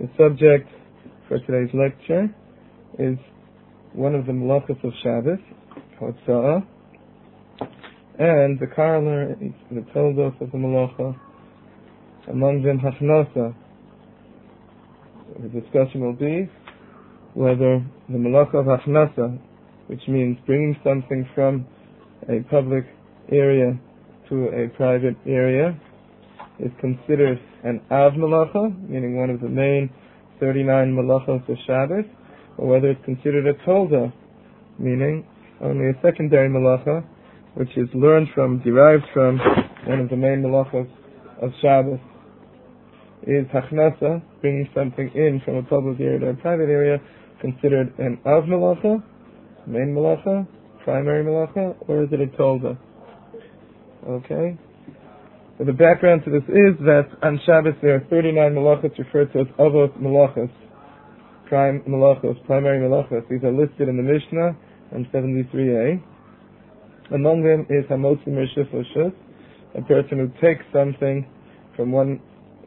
The subject for today's lecture is one of the malachos of Shabbos, Hotza'ah, and the corollary, the toldos of the malacha, among them Hachnasa. The discussion will be whether the malacha of Hachnasa, which means bringing something from a public area to a private area, is considered an Av Malacha, meaning one of the main 39 Malachos of Shabbos, or whether it's considered a Tolda, meaning only a secondary Malacha, which is derived from one of the main Malachos of Shabbos. Is Hachnasa, bringing something in from a public area to a private area, considered an Av Malacha, main Malacha, primary Malacha, or is it a Tolda? Okay? So the background to this is that on Shabbos there are 39 malachos referred to as Avot Malachos, primary malachos. These are listed in the Mishnah on 73a. Among them is Hamotzi Mershus Lashus, a person who takes something from one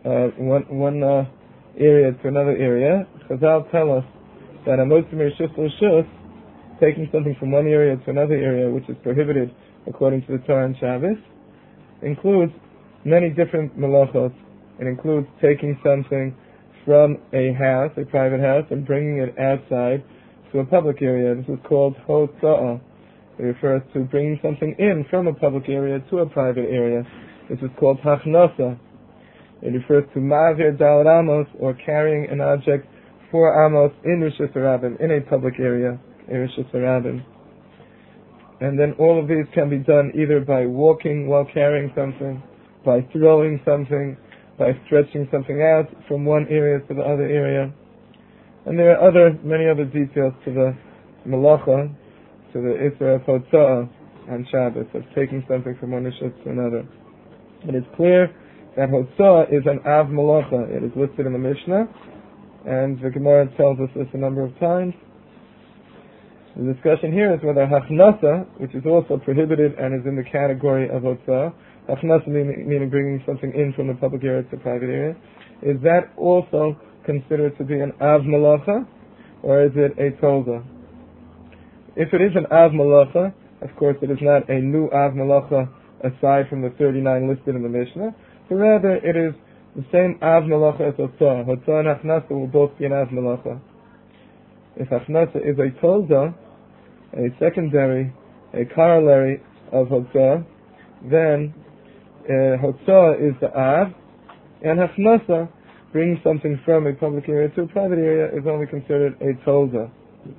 area to another area. Chazal tell us that Hamotzi Mershus Lashus, taking something from one area to another area, which is prohibited according to the Torah on Shabbos, includes many different malachos. It includes taking something from a house, a private house, and bringing it outside to a public area. This is called Hotza'ah. It refers to bringing something in from a public area to a private area. This is called Hachnasa. It refers to Ma'avir Dal Amos, or carrying an object 4 amos in Rishus Harabim, in a public area, in Rishus Harabim. And then all of these can be done either by walking while carrying something, by throwing something, by stretching something out from one area to the other area. And there are many other details to the malacha, to the Isra of Hotza'ah on Shabbos, of taking something from one Rishus to another. But it's clear that Hotza'ah is an Av Malacha. It is listed in the Mishnah, and the Gemara tells us this a number of times. The discussion here is whether Hachnasa, which is also prohibited and is in the category of Hotza'ah, Hachnasa meaning bringing something in from the public area to the private area, is that also considered to be an Av Malacha, or is it a Tolda? If it is an Av Malacha, of course it is not a new Av Malacha aside from the 39 listed in the Mishnah, but rather it is the same Av Malacha as Hotza'ah. Hotza'ah and Hachnasa will both be an Av Malacha. If Hachnasa is a Tolda, a secondary, a corollary of Hotza'ah, then Hotza'ah is the Av, and Hachnasa, bringing something from a public area to a private area, is only considered a Tolda.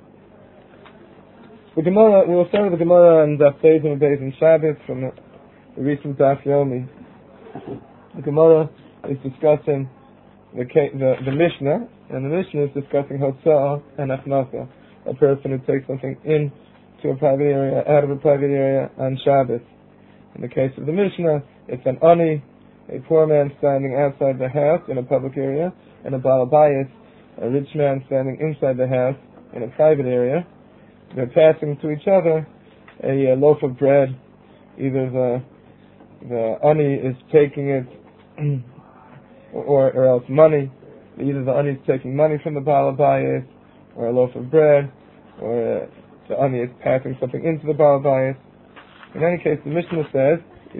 The Gemara, we will start with the Gemara on Daf Beis and Beis and Shabbos from the recent Daf Yomi. The Gemara is discussing the Mishnah, and the Mishnah is discussing Hotza'ah and Hachnasa, a person who takes something in to a private area, out of a private area on Shabbos. In the case of the Mishnah, it's an ani, a poor man standing outside the house in a public area, and a Baal Bayis, a rich man standing inside the house in a private area. They're passing to each other a loaf of bread. Either the ani is taking it, or else money. Either the ani is taking money from the Baal Bayis, or a loaf of bread, or the ani is passing something into the Baal Bayis. In any case, the Mishnah says,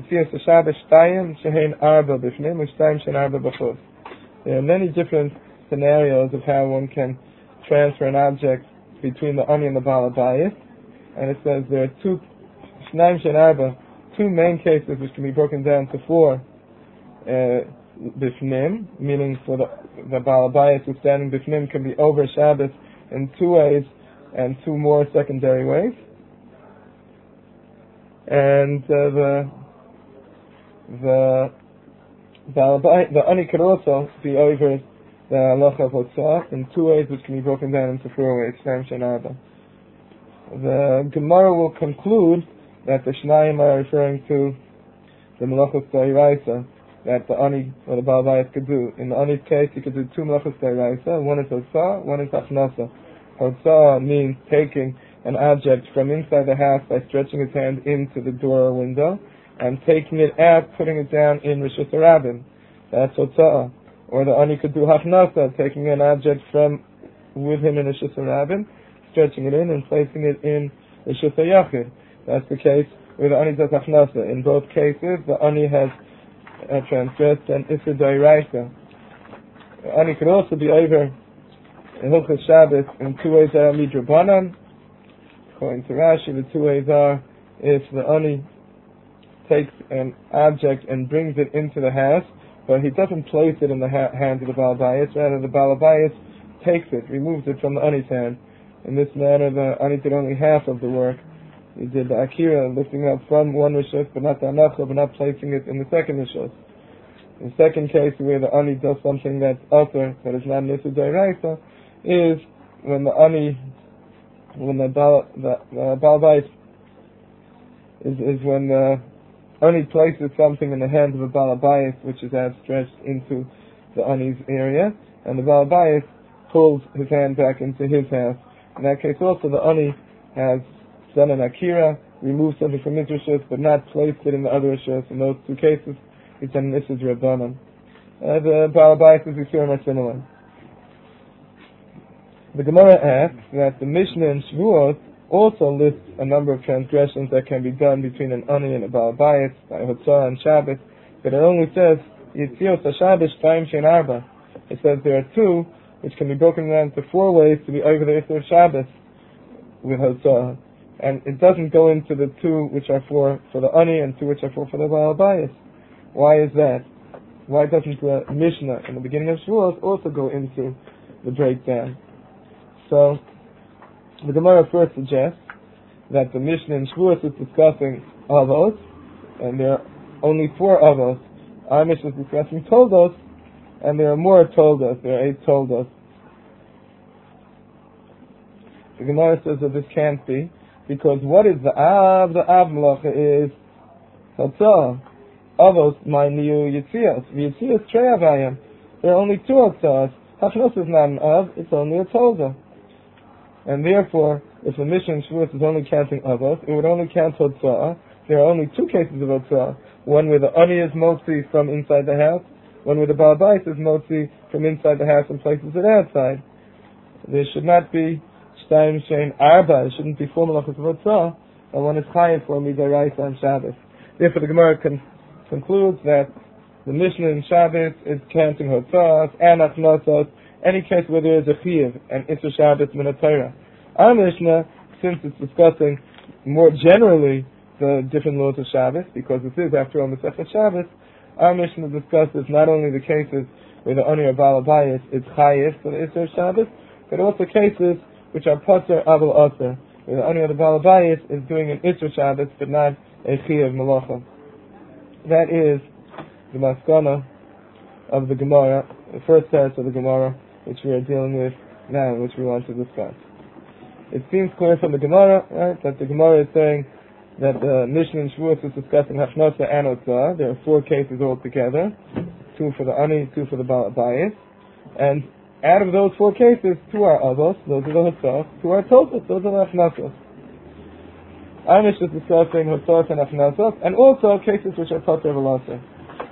there are many different scenarios of how one can transfer an object between the ani and the Baal Bayis, and it says there are two main cases which can be broken down to 4 bifnim, meaning for the Baal Bayis who's standing bifnim can be over Shabbos in 2 ways and 2 more secondary ways. And the ani could also be over the halacha of Hotza'ah in 2 ways, which can be broken down into 4 ways. The Gemara will conclude that the Shnayim are referring to the Malachos D'Oraisa that the ani or the Baal Bayis could do. In the ani's case, he could do 2 Malachos D'Oraisa. One is Hotza'ah, one is Hachnasa. Hotza'ah means taking an object from inside the house by stretching his hand into the door or window, and taking it out, putting it down in Rishus Harabim. That's Hotza'ah. Or the ani could do hachnasa, taking an object from with him in a Rishus Rabbim, stretching it in and placing it in the Rishus Yachid. That's the case where the ani does hachnasa. In both cases, the ani has transgressed an Isser D'Oraisa. The ani could also be over in Hilchos Shabbos in two ways that are midrabanan. According to Rashi, the two ways are if the ani takes an object and brings it into the house, but he doesn't place it in the hands of the Baal Bayis, rather the Baal Bayis takes it, removes it from the ani's hand. In this manner, the ani did only half of the work. He did the akira, lifting up from one rishus, but not the anacha, but not placing it in the second rishus. In the second case, where the ani does something that's other, that is not Nisur D'Oraisa, is when the ani, when the Baal Bayis is when the ani places something in the hands of a Baal Bayis, which is outstretched into the ani's area, and the Baal Bayis pulls his hand back into his house. In that case also, the ani has done an akira, removed something from his rishus, but not placed it in the other rishus. In those two cases, he's done an Isser D'Rabbanan. The Baal Bayis is are similar. The Gemara asks that the Mishnah in Shavuot also lists a number of transgressions that can be done between an ani and a Baal Bayis, by Hotzah and Shabbos, but it only says Yitzios HaShabbos Shtaim Shein Arba. It says there are two which can be broken down into four ways to be over the Isser of Shabbos with Hotzah, and it doesn't go into the two which are for the ani and two which are for the Baal Bayis. Why is that? Why doesn't the Mishnah in the beginning of Shavuot also go into the breakdown? So, the Gemara first suggests that the Mishnah in Shavuot is discussing avos, and there are only 4 avos. Our Mishnah is discussing toldos, and there are more toldos. There are 8 toldos. The Gemara says that this can't be, because what is the av? The av malacha is hotzah. Avos my niu yitzios. Yitzios trei avayim. There are only 2 hotzahs. Hachnos is not an av, it's only a tolda. And therefore, if the Mishnah in Shavuot is only counting avos, it would only count hotzah. There are only 2 cases of hotzah. One where the ani is motzi from inside the house, one where the Baal Bayis is motzi from inside the house and places it outside. There should not be Shtaim Shein Arba, it shouldn't be 4 malachos of hotzah, and one is chayav for midaraisa on Shabbos. Therefore the Gemara concludes that the Mishnah in Shabbos is counting hotzahs and achnosot, any case where there is a chiyuv and Isser Shabbos min ha-Torah. Our Mishnah, since it's discussing more generally the different laws of Shabbos, because this is after all Masechet Shabbos, our Mishnah discusses not only the cases where the ani or Baal Bayis is chayiv for the Isser Shabbos, but also cases which are pater aval aser, where the ani or the Baal Bayis is doing an Isser Shabbos but not a chiyuv malacha. That is the maskana of the Gemara, the first test of the Gemara, which we are dealing with now, which we want to discuss. It seems clear from the Gemara, right, that the Gemara is saying that the Mishnah in Shavuot is discussing Hachnosa and Hotzah. There are 4 cases altogether, 2 for the ani, 2 for the Baal Bayis, and out of those 4 cases, 2 are avos, those are the Hotzah, 2 are Tosos, those are the Hachnosos. Our Mishnah is discussing Hotzah and Hachnosos, and also cases which are Pater V'Laser.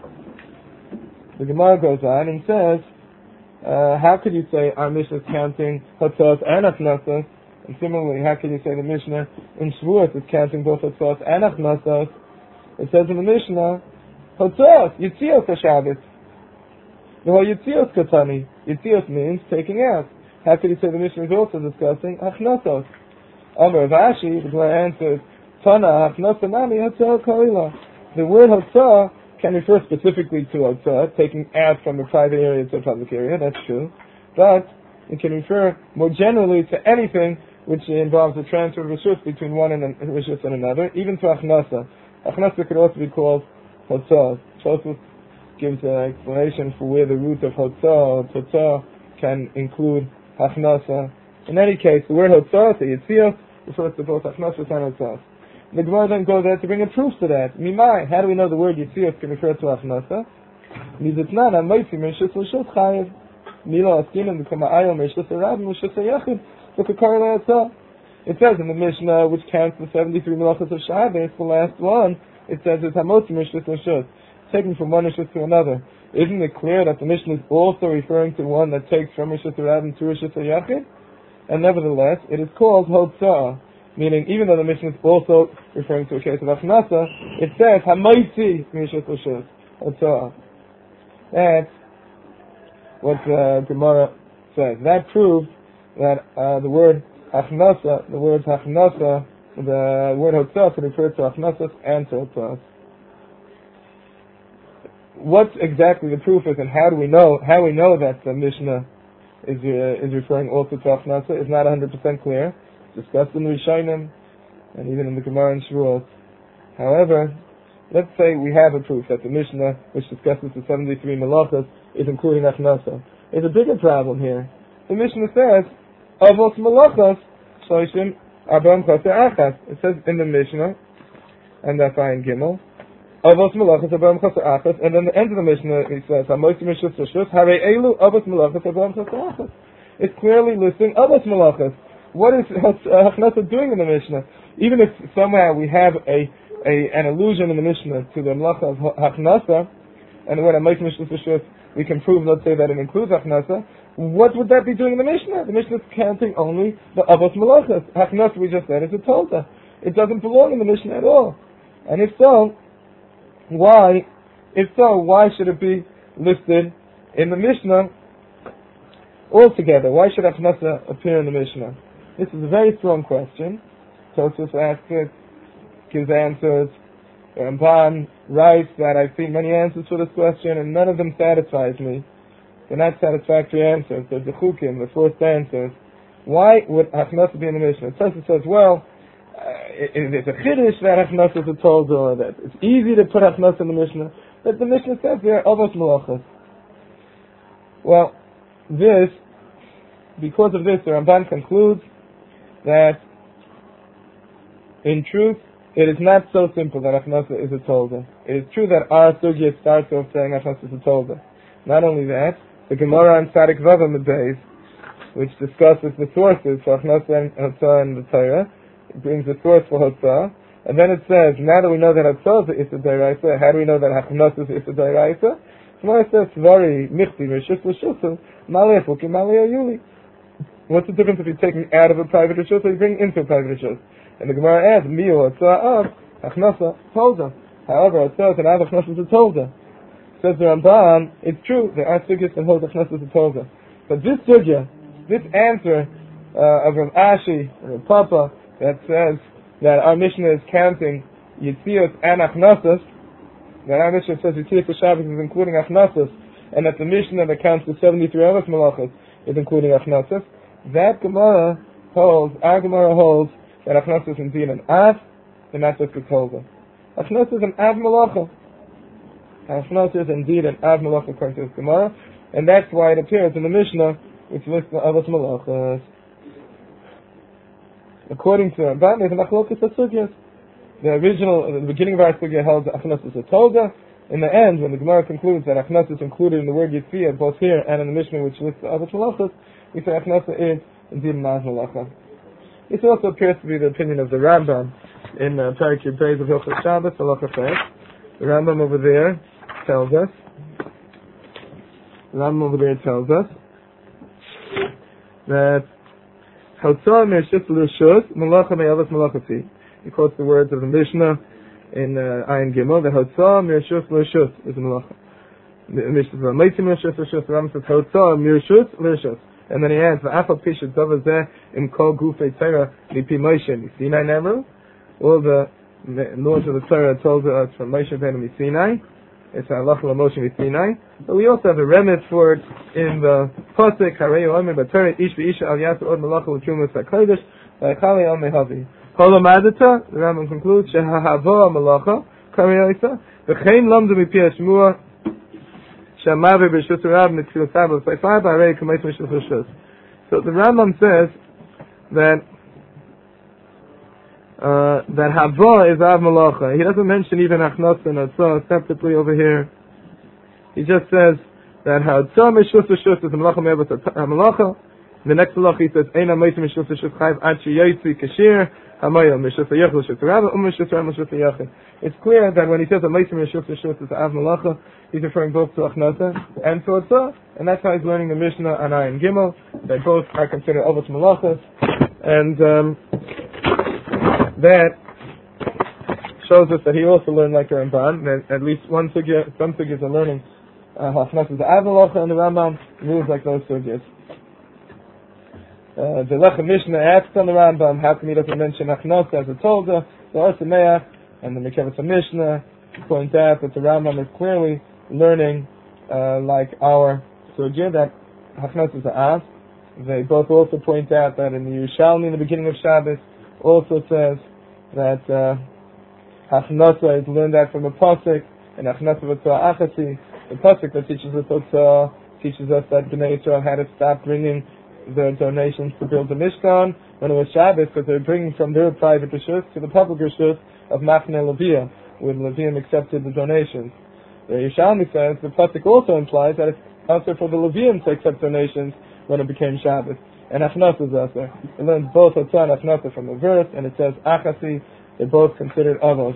The Gemara goes on and says, how could you say our Mishnah is counting Hotzos and Achnosos? And similarly, how can you say the Mishnah in Shavuot is counting both Hotzos and Achnosos? It says in the Mishnah, Hotzos, Yitzios HaShabbos. The whole Yitzios Katani. Yitzios means taking out. How could you say the Mishnah is also discussing Achnosos? Amar Rav Ashi, the Gemara answers, Tana Achnosa Nami Hotzah Kalila. The word Hotzah can refer specifically to Hotzah, taking out from a private area to a public area, that's true. But it can refer more generally to anything which involves a transfer of rishus between one and rishus and another, even to Achnasa. Achnasa could also be called Hotzah. Tosfos gives an explanation for where the root of Hotzah can include Achnasa. In any case, the word Hotzah, the Yitzios, refers to both Achnasa and Hotzah. The Gemara then goes there to bring a proof to that. Mimai, how do we know the word Yitzios can refer to Achnasa? Mizitnana, Moitzi, Mershus L'Shus Chayev. Mila Askinim, the Kama'ayel, Mershus Arab, Mershus Yachid. Look at Karla Yatzah. It says in the Mishnah, which counts the 73 Melachos of Shabbos, the last one, it says it's Hamotzi Mershus L'Shus. taking from one Rishus to another. Isn't it clear that the Mishnah is also referring to one that takes from Rishus Rabin to Rishus Yachid? And nevertheless, it is called Hotzah, meaning even though the Mishnah is also referring to a case of Achnasa, it says Hamaitzi Rishus Rishus Hotzah. That's what Gemara says. That proves that the word Achnasa, the word Achnasa, the word Hotzah could refer to Achnasas and to Hotzahs. What exactly the proof is, and how we know that the Mishnah is referring also to Achnasa is not 100% clear. It's discussed in the Rishonim and even in the Gemara and Shavuot. However, let's say we have a proof that the Mishnah, which discusses the 73 Malachas, is including Achnasa. There's a bigger problem here. The Mishnah says, Avos Malachas Shloshim Arba'am Chaser Achas. It says in the Mishnah, and that's in Gimel, Avos Malachas Arba'am Chaser Achas, and then the end of the Mishnah it says, Hamoisim Rishus Rishus Harei Elu Avos Malachas Arba'am Chaser Achas. It's clearly listing Avos Malachas. What is Achnasa doing in the Mishnah? Even if somehow we have an allusion in the Mishnah to the Malacha of Achnasa, and when Hamoisim Rishus Rishus, we can prove, let's say, that it includes Achnasa. What would that be doing in the Mishnah? The Mishnah is counting only the Avos Malachas. Achnasa, we just said, is a Tolda. It doesn't belong in the Mishnah at all. And if so, why should it be listed in the Mishnah altogether? Why should Achnasa appear in the Mishnah? This is a very strong question. Tosfos asks it, gives answers. The Ramban writes that I've seen many answers for this question and none of them satisfies me. They're not satisfactory answers. They're the chukim, the forced answers. Why would Achnasa be in the Mishnah? Tosfos says, well, it's a chiddush that Achnasa is a Tolda, that it's easy to put Achnasa in the Mishnah, but the Mishnah says there are Avos Malachas. Well, because of this, the Ramban concludes that in truth, it is not so simple that Achnasa is a Tolda. It is true that our sugya starts off saying Achnasa is a Tolda. Not only that, the Gemara on Tzadik Vav Amud, which discusses the sources for Achnasa and Hotzah in the Torah, it brings the source for Hotzah, and then it says, now that we know that Hotzah is Issa D'Oraisa, how do we know that Achnasa is Issa D'Oraisa? Gemara says, Svari, Michti, Rishus, L'Shusel, Malei Fuki, Malei Ayuli. What's the difference if you're taking out of a private Rishus or you bring into a private Rishus? And the Gemara adds, Miyo Hotzah of Achnasa Tolda. However, Hotzah is an Av Achnasa is a Tolda. Says the Ramban, it's true, there are sugyas that hold Achnasa is a Tolda. But this sugya, this answer of Rav Ashi, Rav Papa, that says that our Mishnah is counting Yitzios and Achnasas, that our Mishnah says Yitzios for Shabbos is including Achnasas, and that the Mishnah that counts the 73 Avos Malachas is including Achnasas, that Gemara holds, our Gemara holds, that Achnasa is indeed an Av, and not just a Tolda. Achnasa is an Av Malacha. Achnasa is indeed an Av Malacha according to this Gemara, and that's why it appears in the Mishnah, which lists the Avos Malachas. According to Ramban, there's an Achlokas HaSugyas. The beginning of our Sugya held that Achnasa is a Tolda. In the end, when the Gemara concludes that Achnasa is included in the word Yitziyah, both here and in the Mishnah which lists the Avos Malachas, we say Achnasa is indeed an Av Malacha. This also appears to be the opinion of the Rambam in Parak Yud Beis of Hilchos Shabbos, Halacha Ches. The Rambam over there tells us that Hotzah Me'Rishus L'Rishus Malacha Me'Avos Malachati. He quotes the words of the Mishnah in Ayin Gimel that Hotzah Me'Rishus L'Rishus is a Malacha. The Mishnah says Meitzim Me'Rishus L'Rishus. The Rambam says Hotzah Me'Rishus L'Rishus. And then he adds, "Va'afal pishat davazeh im kol gufei Torah mipi Moshe miSinai nemru." All the laws of the Torah told us from Moshe ben Sinai. It's halacha l'Moshe miSinai. But we also have a remez for it in the pasuk Harei Omer B'Torah Ish v'Isha al Yasu Od Malacha L'Trumas HaKodesh V'Echali Al Mehavi. Kol Amadata, the Rambam concludes, Shehahavo Malacha Karei Oisa V'Chein Lamdu mipi Shmua. So the Rambam says that Hava is Av Malacha. He doesn't mention even Achnasa and Hotzah separately over here. He just says that Hotzah Meshus Rishus is a Malacha Me'avos Malacha. In the next Malacha he says Eina Meitim Meshus Rishus Chayv Ad Sheyotzi Kashir It's clear that when he says that is Av Malacha, he's referring both to Achnasa and to Otzah, and that's how he's learning the Mishnah on Ayin Gimel. They both are considered Avos Malachas, and that shows us that he also learned like the Ramban. That at least some sugyas are learning Achnasa is Av Malacha, and the Rambam rules like those sugyas. The Lechem Mishnah asks on the Rambam, how come he doesn't mention Achnasa as a Tolda, the Arsameach, and the Mekevitz Mishnah point out that the Rambam is clearly learning like our sugya, that Achnasa is a Av. They both also point out that in the Yerushalmi in the beginning of Shabbos also says that Achnasa is learned out from a pasuk, and Achnasa v'tzah achasi, the pasuk that teaches us Otzah, teaches us that Bnei Yisrael had to stop bringing their donations to build the Mishkan when it was Shabbos, because they were bringing from their private rishus to the public rishus of Machne Leviah, when Levium accepted the donations. The Yerushalmi says the pasuk also implies that it's also for the Levium to accept donations when it became Shabbos. And Achnasa is also. It learns both Otzah and Achnasa from the verse, and it says Achasi. They're both considered Avos.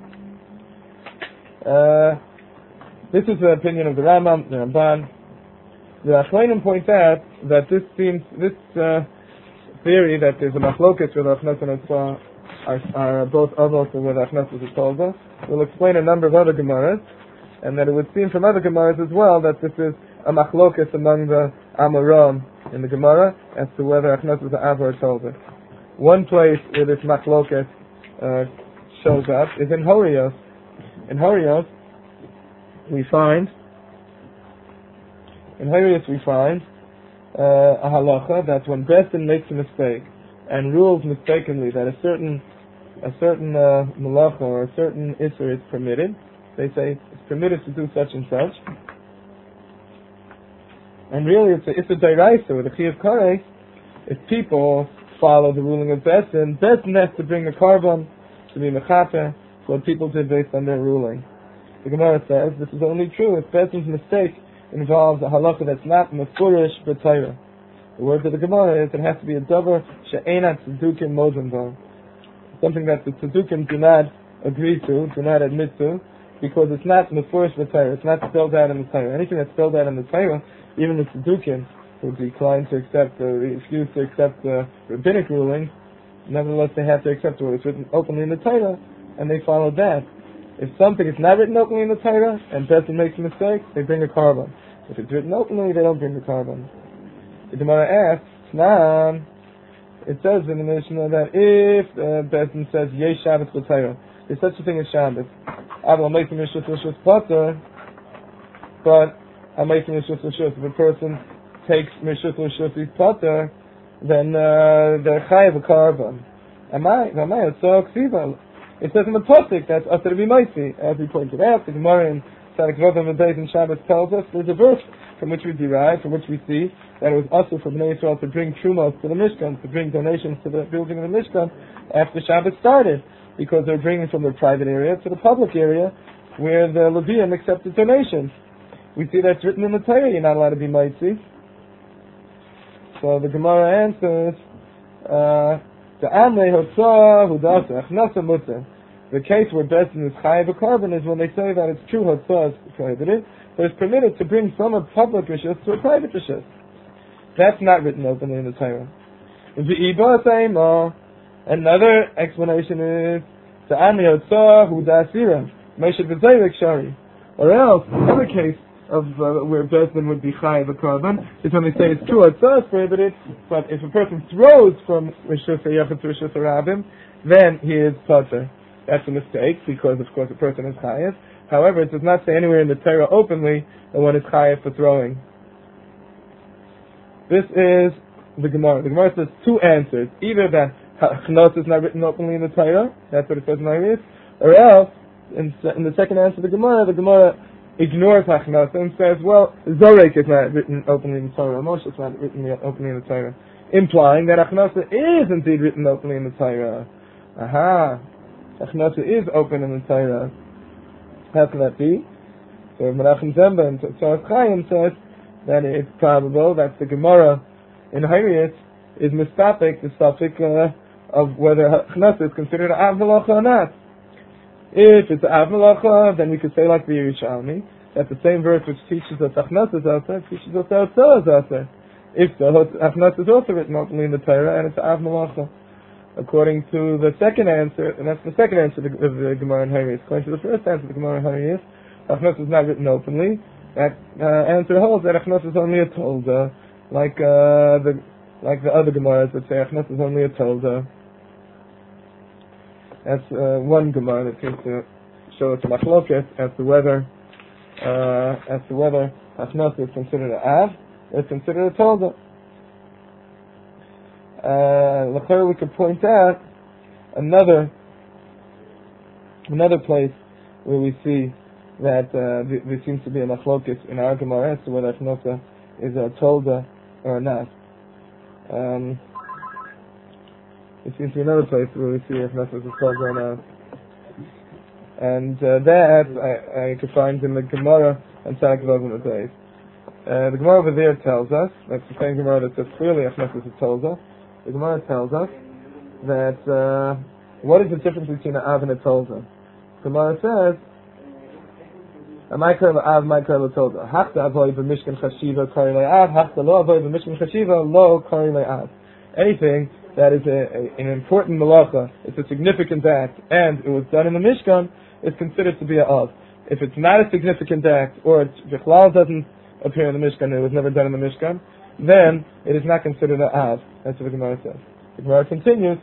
This is the opinion of the Rambam, the Ramban. The Achronim point out that this theory that there's a machlokas with Achnasa and Otzah are both Avos and with Achnasa is a Tolda will explain a number of other Gemaras, and that it would seem from other Gemaras as well that this is a machlokas among the Amoram in the Gemara as to whether Achnasa is an Av or a Tolda. One place where this machlokas shows up is in Horios. In Horios we find a halacha that when Besdin makes a mistake and rules mistakenly that a certain malacha or a certain isser is permitted, they say it's permitted to do such and such, and really it's a deraisa with a chiyuv karei. If people follow the ruling of Besdin has to bring a korban to be mechaper for what people did based on their ruling. The Gemara says this is only true if Besdin's mistake involves a halacha that's not mefurish b'Torah. The word of the Gemara is it has to be a davar she'enat tzedukim mozenbo, something that the tzedukim do not agree to, do not admit to, because it's not mefurish b'Torah. It's not spelled out in the Torah. Anything that's spelled out in the Torah, even the tzedukim would decline to accept or refuse to accept the rabbinic ruling. Nevertheless, they have to accept what is written openly in the Torah, and they follow that. If something is not written openly in the Torah and Besdin makes a mistake, they bring a korban. If it's written openly, they don't bring the korban. The Gemara asks, it says in the Mishnah that if Besdin says Yesh Shabbos b'Torah, there's such a thing as Shabbos. Aval making rishus rishus potter, but I'm making rishus rishus. If a person takes rishus rishus potter, then they're chayav a korban. It says in the pasuk that's after to be mighty, as we pointed out. The Gemara in Sadik Vavam and Beis and Shabbos tells us there's a verse from which we derive, from which we see that it was also for Bnei Yisrael to bring trumos to the Mishkan, to bring donations to the building of the Mishkan after Shabbos started, because they're bringing from the private area to the public area where the Levium accepted donations. We see that's written in the Torah. You're not allowed to be mighty. So the Gemara answers, the case where Besdin is chayav a korban is when they say that it's true hotzah is prohibited, but it's permitted to bring from a public rishus to a private rishus. That's not written openly in the Torah. Another explanation is the ami hotzah hu da'asira meishad v'zayrik shari. Or else, another case of where Besdin would be chayav a korban is when they say it's true hotzah is prohibited, but if a person throws from rishus hayachid to rishus harabim, then he is potter. That's a mistake, because of course a person is chayav. However, it does not say anywhere in the Torah openly that one is chayav for throwing. This is the Gemara. The Gemara says two answers. Either that Achnasa is not written openly in the Torah, that's what it says in Ayris, or else, in the second answer of the Gemara ignores Achnasa and says, well, Zorek is not written openly in the Torah, Moshe is not written openly in the Torah, implying that Achnasa is indeed written openly in the Torah. Aha! Achnasa is open in the Torah. How can that be? So Menachem Zemba and Tzarech Chaim says that it's probable that the Gemara in Hayrius is mistapik, the suffix of whether Achnasa is considered an Av Malacha or not. If it's Av Malacha, then we could say like the Yerushalmi, that the same verse which teaches us Achnasa is Aser, teaches us Aser is Aser. If so, Achnasa is also written openly in the Torah, and it's Av Malacha. According to the second answer, and that's the second answer of the Gemara in Hariyas. According to the first answer of the Gemara in Hariyas, Achnasa is not written openly. That answer holds that Achnasa is only a Tolda, like the other Gemaras that say Achnasa is only a Tolda. That's one Gemara that seems to show us a machloket as to whether Achnasa is considered an Av, or it's considered a Tolda. L'chayr, we could point out another place where we see that there seems to be a machloket in our Gemara as to whether Achnasa is a Tolda or not. It seems to be another place where we see Achnasa is a Tolda or not. And that I could find in the Gemara and Tzaddik Vavim Adayis. The Gemara over there tells us, that's the same Gemara that says clearly Achnasa is a Tolda. The Gemara tells us that what is the difference between an Av and a Tolda? The Gemara says, "Amaykar Av, Amaykar LeTolda. Hachta avoy b'mishkan chashiva kari le'av. Hachta lo avoy b'mishkan chashiva lo kari le'av." Anything that is an important malacha, it's a significant act, and it was done in the Mishkan, is considered to be a Av. If it's not a significant act, or it doesn't appear in the Mishkan, it was never done in the Mishkan, then it is not considered an Av. That's what the Gemara says. The Gemara continues,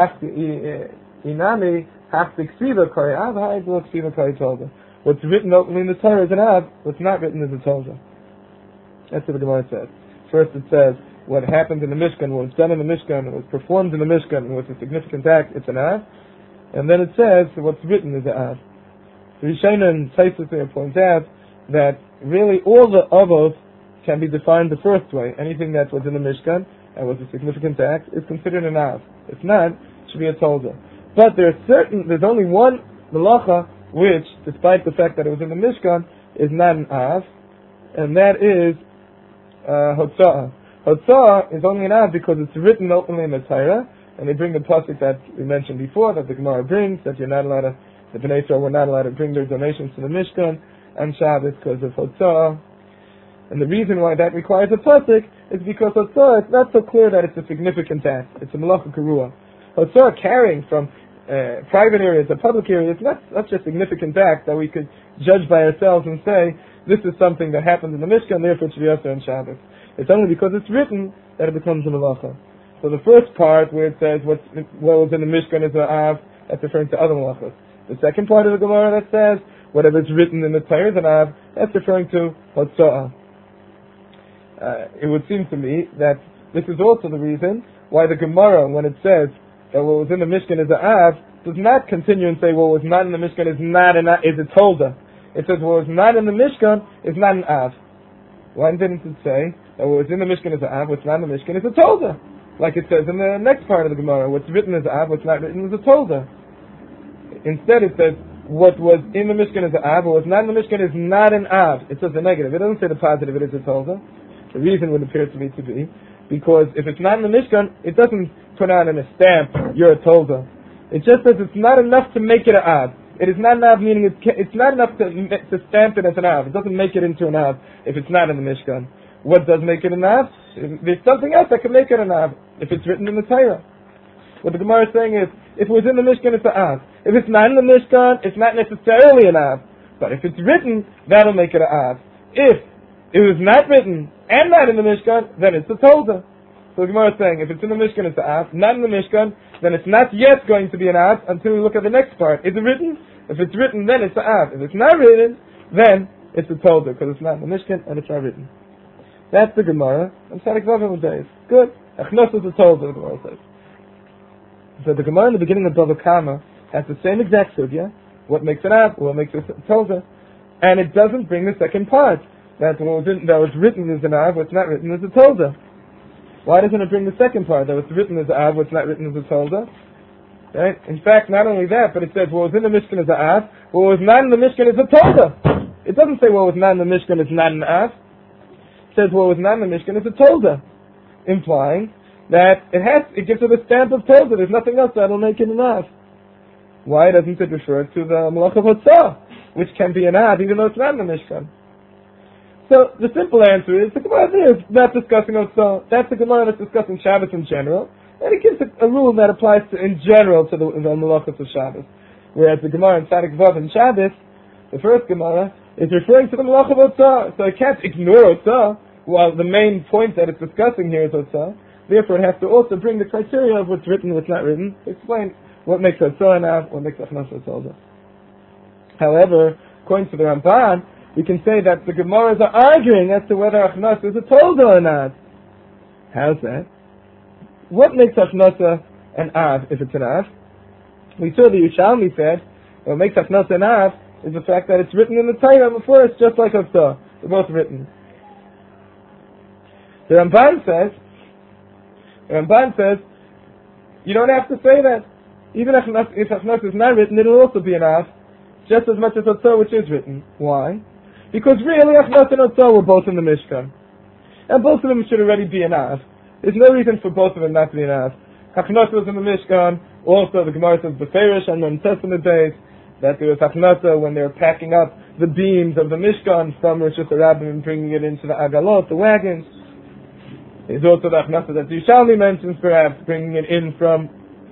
Inami hachti ksiva kari av, ha'idlo ksiva kari tolda. What's written openly in the Torah is an Av, what's not written is a Tolda. That's what the Gemara says. First it says, what happened in the Mishkan, what was done in the Mishkan, what was performed in the Mishkan, and what's a significant act, it's an Av. And then it says, what's written is an Av. The Rishonim and Taisus there point out that really all the Avos can be defined the first way. Anything that was in the Mishkan and was a significant act is considered an Av. If not, it should be a Tolda. But there's only one Malacha which, despite the fact that it was in the Mishkan, is not an Av, and that is Hotza'ah. Hotza'ah is only an Av because it's written openly in the Torah, and they bring the pasuk that we mentioned before, that the Gemara brings, that the Bnei Israel were not allowed to bring their donations to the Mishkan on Shabbos because of Hotza'ah. And the reason why that requires a pasuk is because Hotza'ah, it's not so clear that it's a significant act. It's a Malacha Karua. Hotza'ah carrying from private area to public area is not such a significant act that we could judge by ourselves and say, this is something that happened in the Mishkan, therefore it should be Asher on Shabbos. It's only because it's written that it becomes a Malacha. So the first part where it says what was in the Mishkan is an Av, that's referring to other Malachos. The second part of the Gemara that says whatever is written in the Torah is an Av, that's referring to Hotza'ah. It would seem to me that this is also the reason why the Gemara, when it says that what was in the Mishkan is an Av, does not continue and say what was not in the Mishkan is a Tolda. It says what was not in the Mishkan is not an Av. Why didn't it say that what was in the Mishkan is an Av, what's not in the Mishkan is a Tolda? Like it says in the next part of the Gemara, what's written is Av, what's not written is a Tolda. Instead it says what was in the Mishkan is an Av, what was not in the Mishkan is not an Av. It says the negative. It doesn't say the positive, it is a Tolda. The reason would appear to me to be because if it's not in the Mishkan, it doesn't put on in a stamp, you're a Tolda. It just says it's not enough to make it an Av. It is not an Av, meaning it's not enough to stamp it as an Av. It doesn't make it into an Av if it's not in the Mishkan. What does make it an Av? There's something else that can make it an Av if it's written in the Torah. What the Gemara is saying is, if it was in the Mishkan, it's an Av. If it's not in the Mishkan, it's not necessarily an Av. But if it's written, that'll make it an Av. If it was not written and not in the Mishkan, then it's a Tolda. So the Gemara is saying, if it's in the Mishkan, it's an Av. Not in the Mishkan, then it's not yet going to be an Av until we look at the next part. Is it written? If it's written, then it's an Av. If it's not written, then it's a Tolda, because it's not in the Mishkan and it's not written. That's the Gemara. I'm Tzaddik Vavim Adayis. Good. Achnasa is a Tolda, the Gemara says. So the Gemara in the beginning of Bava Kama has the same exact sugya. What makes an Av? What makes it a Tolda? And it doesn't bring the second part. That was written as an Av, what's not written as a Tolda. Why doesn't it bring the second part? That was written as an Av, what's not written as a Tolda. Right? In fact, not only that, but it says what was in the Mishkan is an Av, what was not in the Mishkan is a Tolda. It doesn't say what was not in the Mishkan is not an Av. It says what was not in the Mishkan is a Tolda. Implying that it gives it a stamp of Tolda. There's nothing else that'll make it enough. Why doesn't it refer to the Malach of Hotzah, which can be an Av, even though it's not in the Mishkan? So the simple answer is the Gemara there is not discussing Hotzah. That's the Gemara that's discussing Shabbos in general, and it gives a rule that applies in general to the Malachos of Shabbos. Whereas the Gemara in Tzadik Vav and Shabbos, the first Gemara, is referring to the Malach of Hotzah. So it can't ignore Hotzah, while the main point that it's discussing here is Hotzah. Therefore it has to also bring the criteria of what's written and what's not written to explain what makes Hotzah an Av, what makes Achnasa a Tolda. However, according to the Ramban, we can say that the Gemaras are arguing as to whether Achnasa is a Tolda or not. How's that? What makes Achnasa an Av if it's an Av? We saw the Yerushalmi said, what makes Achnasa an Av is the fact that it's written in the Torah before, it's just like Hotzah. They're both written. The Ramban says, you don't have to say that. Even if Achnasa is not written, it'll also be an Av, just as much as Hotzah, which is written. Why? Because really, Achnasa and Hotzah were both in the Mishkan. And both of them should already be an Av. There's no reason for both of them not to be an Av. Achnasa was in the Mishkan. Also, the Gemara says Beferish on the Testament days that there was Achnasa when they were packing up the beams of the Mishkan from Rosh Hashanah and bringing it into the Agalot, the wagons. There's also the Achnasa that Yerushalmi mentions, perhaps bringing it in from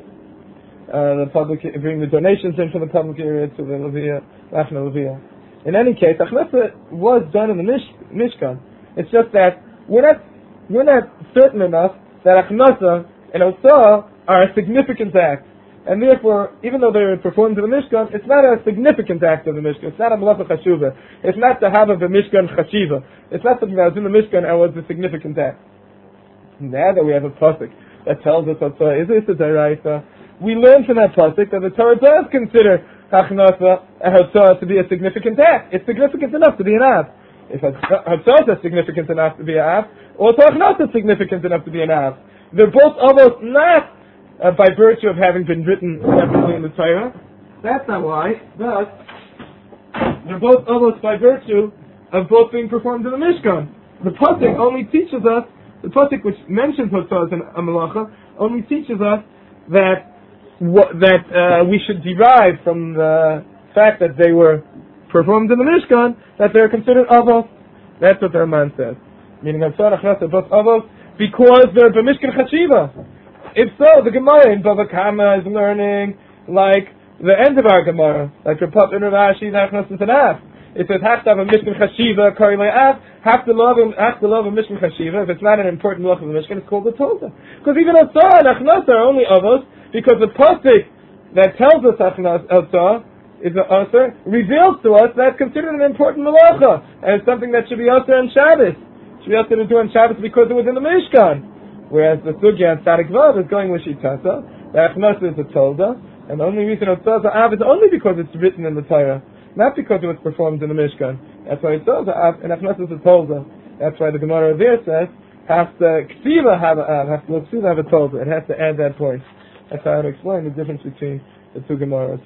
the public, bringing the donations in from the public area to the Leviyah, Lachna Leviyah. In any case, Achnasa was done in the Mishkan. It's just that we're not certain enough that Achnasa and Hotzah are a significant act. And therefore, even though they're performed in the Mishkan, it's not a significant act of the Mishkan. It's not a Malacha Chashuva. It's not the Hava of the Mishkan Chashiva. It's not something that was in the Mishkan and was a significant act. Now that we have a pasuk that tells us Hotzah is a Daraisa, we learn from that pasuk that the Torah does consider Achnasa and Hotzah to be a significant act. It's significant enough to be an Av. If Hotzah is significant enough to be an Av, also Achnasa is significant enough to be an Av. They're both almost not by virtue of having been written separately in the Torah. That's not why. Thus, they're both almost by virtue of both being performed in the Mishkan. The pasuk only teaches us, the pasuk which mentions Hotzah as a Malacha, only teaches us that we should derive from the fact that they were performed in the Mishkan, that they're considered Avos. That's what the Ramban says. Meaning Hotzah and Achnasa are both Avos because they're B'Mishkan Chashiva. If so, the Gemara in Bava Kama is learning like the end of our Gemara, like Rapat and Rashi, that Achnasa is an Av. It says, have to have a Mishkan Chashiva, Kari Le'av, have to love a Mishkan Chashiva. If it's not an important Malach of the Mishkan, it's called the Tolda. Because even Hotzah and Achnasa are only Avos, because the pasuk that tells us Hotzah is an Aser, reveals to us that's considered an important Malacha, and it's something that should be Aser on Shabbos. It should be Aser to do on Shabbos because it was in the Mishkan. Whereas the Sugya and Tzadik Vav is going with Shitasa, the Achnasa is a Tolda, and the only reason Hotzah is an Av is only because it's written in the Torah. Not because it was performed in the Mishkan. That's why it's also Av, and Achnasa is a Tolda. That's why the Gemara there says, has to Ksiva have a Av, has to Ksiva have a Tolda. It has to add that point. That's how I would explain the difference between the two Gemaras.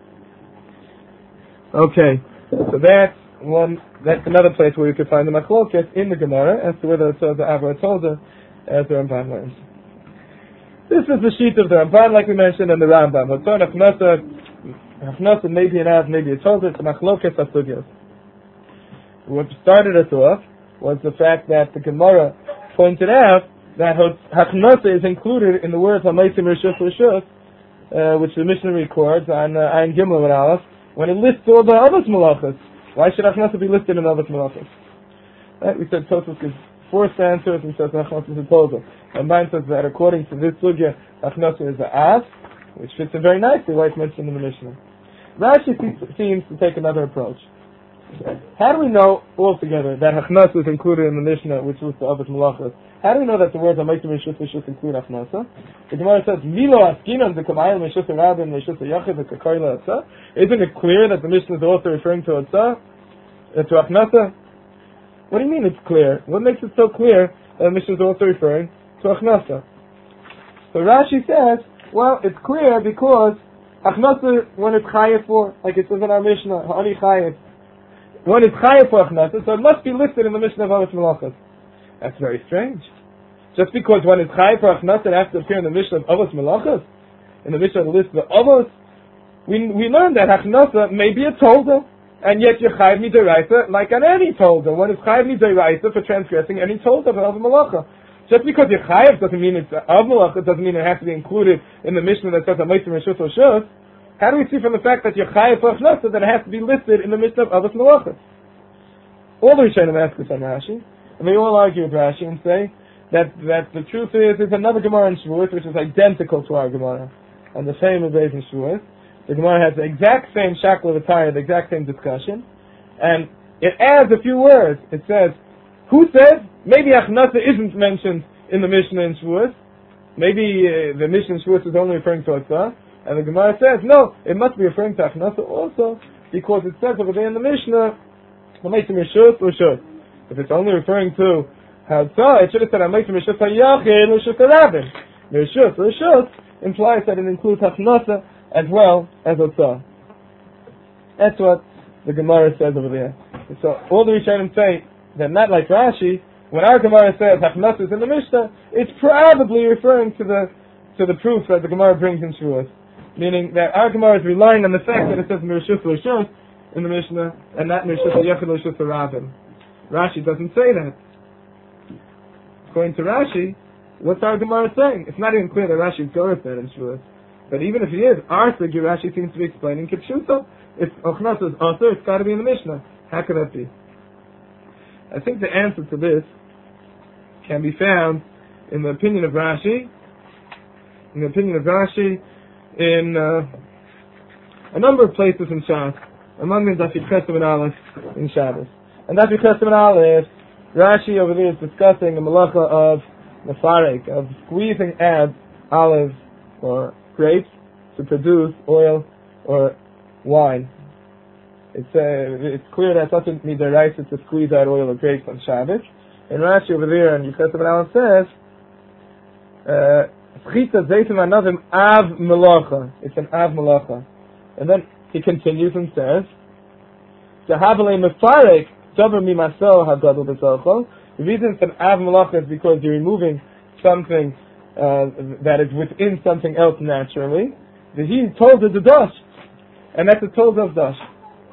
Okay, so that's another place where you could find the Machloket in the Gemara as to whether it's the Av or a Tolda, as the Ramban learns. This is the sheet of the Ramban, like we mentioned, and the Rambam. Hotzah and Achnasa may be an Av, maybe a Tolda, it's a Machloket HaSugyos. What started us off was the fact that the Gemara pointed out that Achnasa is included in the words HaMaisim Rishus Rishus, which the Mishnah records on Ayin Gimel and Aleph, when it lists all the Avos Malachos. Why should Achnasa be listed in Avos Malachos? Right, we said Tosfos gives 4 answers and says Achnasa is a Tolda. And mine says that according to this sugya, Achnasa is an Av, which fits in very nicely, like mentioned in the Mishnah. Rashi seems to take another approach. How do we know altogether that Achnasa is included in the Mishnah, which was the Avos Malachos? How do we know that the words HaMaisim Rishus Rishus include Achnasa? The Gemara says, Milo Askinon D'Kamayel Meshus Rabin Meshus Yachid D'Kakari L'Hotzah. Isn't it clear that the Mishnah is also referring to Hotzah, to Achnasa? What do you mean it's clear? What makes it so clear that the Mishnah is also referring to Achnasa? So Rashi says, well, it's clear because Achnasa, when it's Chayev for, like it says in our Mishnah, Ha'ani Chayev, when it's Chayev for Achnasa, so it must be listed in the Mishnah of Avos Malachos. That's very strange. Just because when it's Chayiv for Achnasa, it has to appear in the Mishnah of Avos Melachos, in the Mishnah list of Avos, we learned that Achnasa may be a Tolda, and yet you're Chayiv Midaraisa like on any Tolda. One is Chayiv Midaraisa for transgressing any Tolda of Av Malacha. Just because you're Chayiv doesn't mean it's Av Malacha, doesn't mean it has to be included in the Mishnah that says Amoitzim Reshus Oshus. How do we see from the fact that you're Chayiv for Achnasa that it has to be listed in the Mishnah of Avos Melachos? All the Rishonim ask us on Rashi, and they all argue with Rashi and say that the truth is there's another Gemara in Shavuot which is identical to our Gemara, and the same is in Shavuot. The Gemara has the exact same shackle of attire, the exact same discussion, and it adds a few words. It says, who says maybe Achnasa isn't mentioned in the Mishnah in Shavuot? Maybe the Mishnah in Shavuot is only referring to Atzah, and the Gemara says, no, it must be referring to Achnasa also, because it says over there in the Mishnah, if it's only referring to Atzah, it should have said, Reshus implies that it includes Achnasa as well as Atzah. That's what the Gemara says over there. So all the Rishonim say that not like Rashi, when our Gemara says Achnasa is in the Mishnah, it's probably referring to the proof that the Gemara brings in Shavuot. Meaning that our Gemara is relying on the fact that it says Mereshus L'Reshus in the Mishnah and not Mereshus L'Yechid L'Reshus L'Ravim. Rashi doesn't say that. According to Rashi, what's our Gemara saying? It's not even clear that Rashi is going there in Shavuot. But even if he is, our Sugya Rashi seems to be explaining Kipshuta. If Achnasa is also, it's got to be in the Mishnah. How could that be? I think the answer to this can be found in the opinion of Rashi. In the opinion of Rashi, in a number of places in Shas, among them Daf Chesed and Aleph in Shabbos. And Daf Chesed and Aleph, Rashi over there is discussing the malacha of Mefarek, of squeezing out olives or grapes to produce oil or wine. It's clear that such a midaraisa to squeeze out oil or grapes on Shabbos. And Rashi over there in Chesed and Aleph says, Chita Zeitim Anavim Av Melacha. It's an Av Melacha. And then he continues and says, Zahavale Mefarek Davar Mimasel Hagadol B'Zalcho. The reason it's an Av Melacha is because you're removing something that is within something else naturally. He told the Dash. And that's a told of Dash.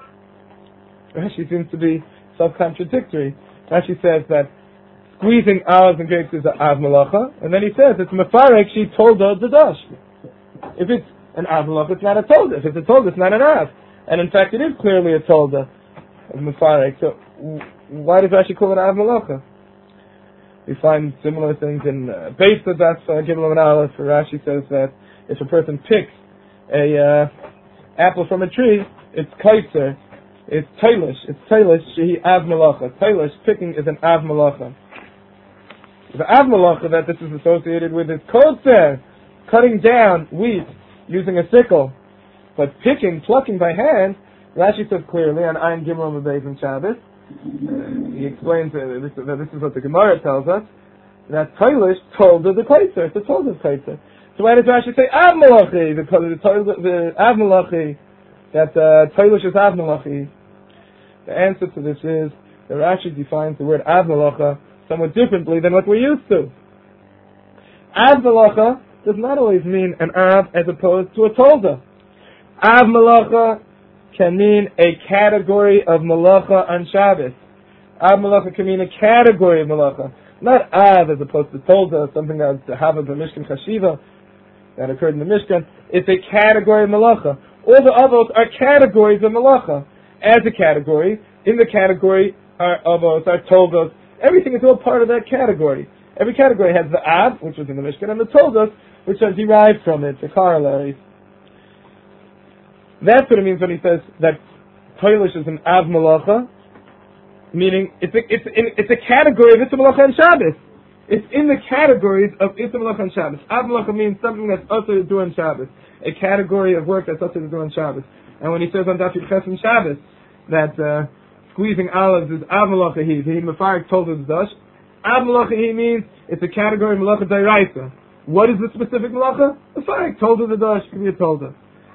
Rashi seems to be self-contradictory. Rashi says that squeezing olives and grapes is an Av Malacha, and then he says it's Mefarek, she told the Dash. If it's an Av Malacha, it's not a Tolda. If it's a Tolda, it's not an Av. And in fact, it is clearly a Tolda of Mefarek. So why does Rashi call it Av Malacha? We find similar things in Beis That's Gimel and Aleph. Rashi says that if a person picks a apple from a tree, it's kaitzer. It's tailish. It's tailish. Shehi Av Malacha. Tailish picking is an Av Malacha. The Av Malacha that this is associated with is kotzer, cutting down wheat using a sickle. But plucking by hand, Rashi says clearly on Ayin Gimel Beis and Shabbos. He explains that this is what the Gemara tells us, that tailish told the kaitzer. It's a told of kaitzer. So why does Rashi say Av Malachi? The Av Malachi, that tailish is Av Malachi. The answer to this is that Rashi defines the word Av Malacha somewhat differently than what we're used to. Av Malacha does not always mean an Av as opposed to a Tolda. Av Malacha can mean a category of Malacha on Shabbos. Av Malacha can mean a category of Malacha. Not Av as opposed to Tolda, something that's the Hava B'Mishkan Chashiva that occurred in the Mishkan. It's a category of Malacha. All the others are categories of Malacha. As a category, in the category are avos, are toldos. Everything is all part of that category. Every category has the Av, which was in the Mishkan, and the toldos, which are derived from it, the corollaries. That's what it means when he says that Toilish is an Av Malacha, meaning it's a category of Issa Malacha and Shabbos. It's in the categories of Issa Malacha and Shabbos. Av Malacha means something that's also to do on Shabbos. A category of work that's also to do on Shabbos. And when he says on Daf Chesed and Shabbos that squeezing olives is Av Malacha he Mefarek told us Dash. Av Malacha he means it's a category of Malacha Dairaisa. What is the specific Malacha? Mefarek told us the Dash, can be a Tolda.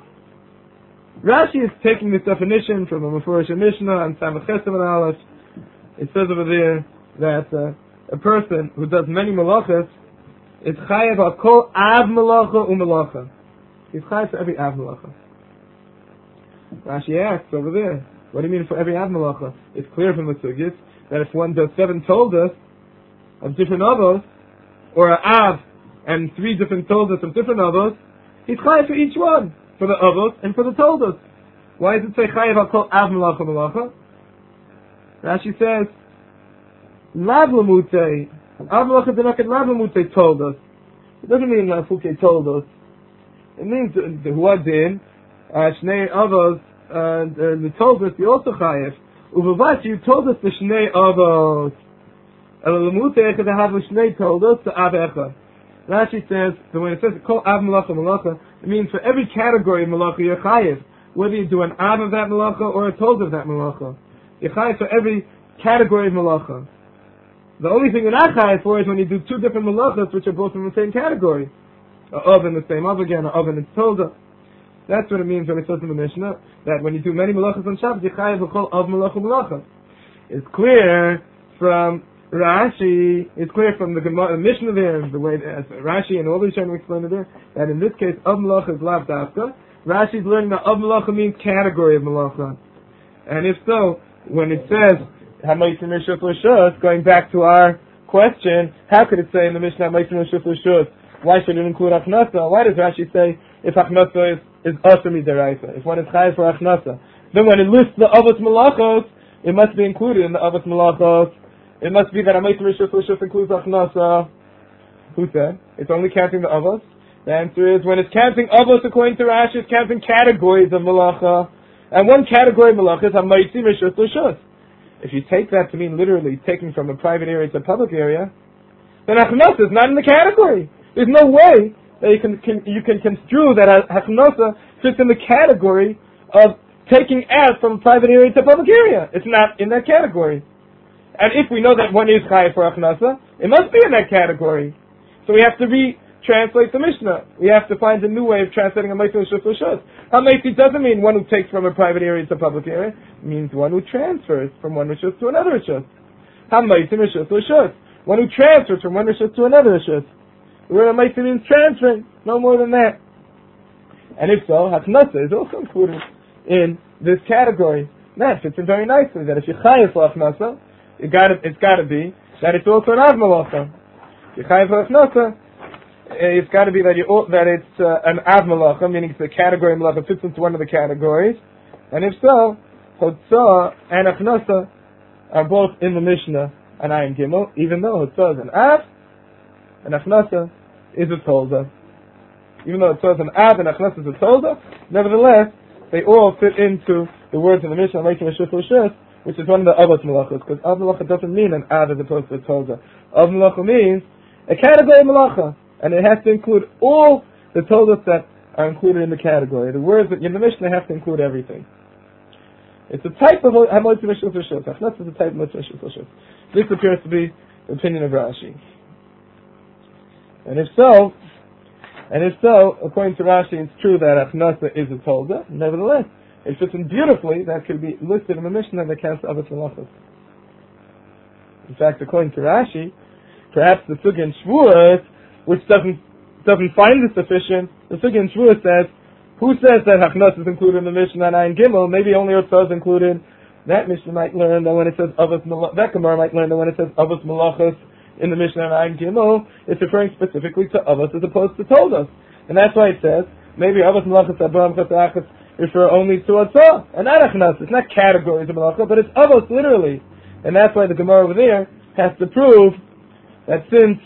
Rashi is taking this definition from a Mefurish Mishnah on Samach Chesed and Aleph. It says over there that a person who does many malachas is chayev al kol av malacha umalacha. He's chayev for every av malacha. Rashi asks over there, what do you mean for every av malacha? It's clear from the sugis that if one does 7 toldas of different avos, or an av and 3 different toldas of different avos, he's chayev for each one, for the avos and for the toldas. Why does it say chayev al kol av malacha malacha? Rashi says, lav lamutei, av malacha denaket lav lamutei toldas. It doesn't mean lafuke toldas. It means the huadin, shnei avos, the toldas, you also chayev. Uvavat, you told us the shnei avos. El lamutei echad have shnei toldas to av echad. Rashi says that when it says kol av malacha malacha, it means for every category of malacha you're chayev. Whether you do an av of that malacha or a told of that malacha. You're chayev for every category of malacha. The only thing you're not chayev for is when you do 2 different malachas which are both in the same category. A of in the same of again, a of in its tolda. That's what it means when it says in the Mishnah, that when you do many malachas on Shabbos, you're chayev v'chol of malacha malacha. It's clear from Rashi, it's clear from the Mishnah there, the way Rashi and all the Rishonim explain it there, that in this case, of malacha is lav dafka. Rashi's learning that of malacha means category of malacha. And if so, when it says, Hamaytim Rishus L'Shus, going back to our question, how could it say in the Mishnah, Hamaytim Rishus L'Shus, why should it include Achnasa? Why does Rashi say, if Achnasa is Asr Midaraisa, if one is Chayav for Achnasa? Then when it lists the Avos Malachos, it must be included in the Avos Malachos. It must be that Hamaytim Rishus L'Shus includes Achnasa. Who said? It's only counting the Avos? The answer is, when it's counting Avos according to Rashi, it's counting categories of Malacha. And one category of Malacha is Hamaytim Rishus L'Shus. If you take that to mean literally taking from a private area to a public area, then Hachnosa is not in the category. There's no way that you can construe that Hachnosa fits in the category of taking out from a private area to a public area. It's not in that category. And if we know that one is Chayav for Hachnosa, it must be in that category. So we have to translate the Mishnah. We have to find a new way of translating Hamaytim Rishus L'Shus. Hamaytim doesn't mean one who takes from a private area to a public area. It means one who transfers from one Rishus to another Rishus. Hamaytim Rishus L'Shus. One who transfers from one Rishus to another Rishus. The word Hamaytim means transferring, no more than that. And if so, Hachnasa is also included in this category. That fits in very nicely, that if you're Chayav for Hachnasa, it's got to be that it's also an Av Malacha. If you're Chayav for Hachnasa, it's got to be that it's an av malacha, meaning it's a category of malacha, fits into one of the categories. And if so, Hotzah and Achnasa are both in the Mishnah and Ayin Gimel, even though Hotzah is an av and Achnasa is a tolda. Even though Hotzah is an av and Achnasa is a tolda, nevertheless, they all fit into the words of the Mishnah, Hamaytim Rishus L'Shus, which is one of the avos malachos, because av malacha doesn't mean an av as opposed to a tolda. Av malacha means a category of malacha. And it has to include all the toldos that are included in the category. The words in the Mishnah have to include everything. It's a type of Hamaytim Rishus L'Shus. Achnasa is a type of Hamaytim Rishus L'Shus. This appears to be the opinion of Rashi. And if so, according to Rashi, it's true that Achnasa is a tolda. Nevertheless, it fits in beautifully. That could be listed in the Mishnah that counts Avos Malachos. In fact, according to Rashi, perhaps the Sugya in Shavuos, which doesn't find this sufficient, the Sugya in Shavuos says, who says that Hachnos is included in the Mishnah and Ayin Gimel? Maybe only Hotzah is included. That Mishnah might learn that when it says Avos Malachos, that Gemara might learn that when it says Avos Malachos in the Mishnah and Ayin Gimel, it's referring specifically to Avos as opposed to Toldos. And that's why it says, maybe Avos Malachos Abraham Chatachas refer only to Hotzah, and not Hachnos. It's not categories of Malacha, but it's Avos literally. And that's why the Gemara over there has to prove that since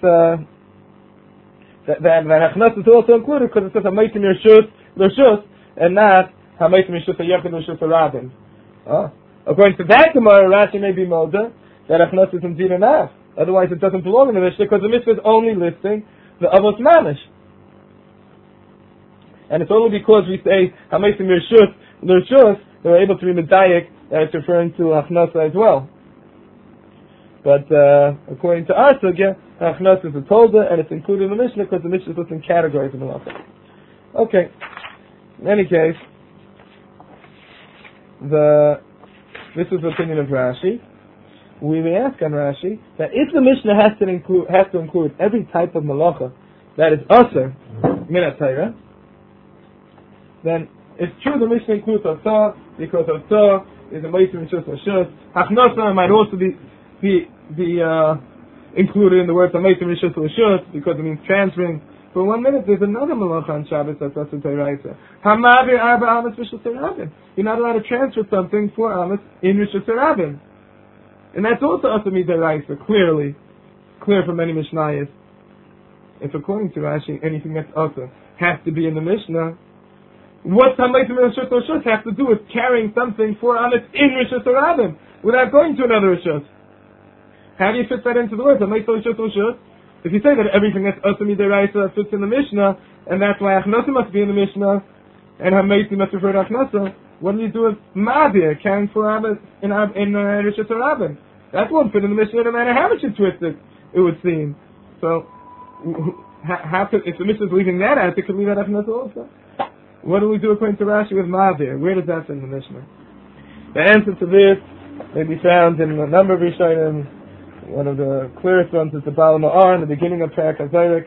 that Hachnas is also included because it says Hamaytim Rishus L'Shus and not Hamaytim Rishus Yechid L'Shus Rabin. According to that Gemara, Rashi may be Moda that Hachnas is indeed an Av. Otherwise, it doesn't belong in the Mishnah because the Mishnah is only listing the Avos Mamish. And it's only because we say Hamaytim Rishus L'Shus that we're able to be medayik that it's referring to Hachnas as well. But according to our sugya, Hachnas is a tolda, and it's included in the Mishnah because the Mishnah is listing categories of malacha. Okay. In any case, this is the opinion of Rashi. we may ask on Rashi that if the Mishnah has to include every type of malacha that is aser min ha-Torah, then it's true the Mishnah includes Asah, because Asah is a Meisim Rishus L'Shus. Hachnasa might also be included in the words of Meisim Rishus L'Shus, because it means transferring. For 1 minute, there's another malacha on Shabbos that's Asah Teiraisa. Hamavir Arba Amas Rishus Rabin. You're not allowed to transfer something for Amas in Rishus Rabin. And that's also Asah Midaraisa, clear from many Mishnayos. If according to Rashi, anything that's Asah has to be in the Mishnah, what Hamaitim Rishus L'Shus have to do with carrying something for Amas in Rishus Rabin without going to another Rishus? How do you fit that into the words Hamaitim Rishus L'Shus? If you say that everything that's Asah Midaraisa fits in the Mishnah, and that's why Achnasa must be in the Mishnah, and Hamaitim must refer to Achnasa, what do you do with Ma'avir, carrying for Amas in Rishus Rabin? That won't fit in the Mishnah no matter how much you twist it, it would seem. So, how could, if the Mishnah is leaving that out, it could leave out Achnasa also. What do we do according to Rashi with Ma'avir? Where does that fit in the Mishnah? The answer to this may be found in a number of Rishonim. One of the clearest ones is the Baal Ma'ar in the beginning of Perek HaZorek.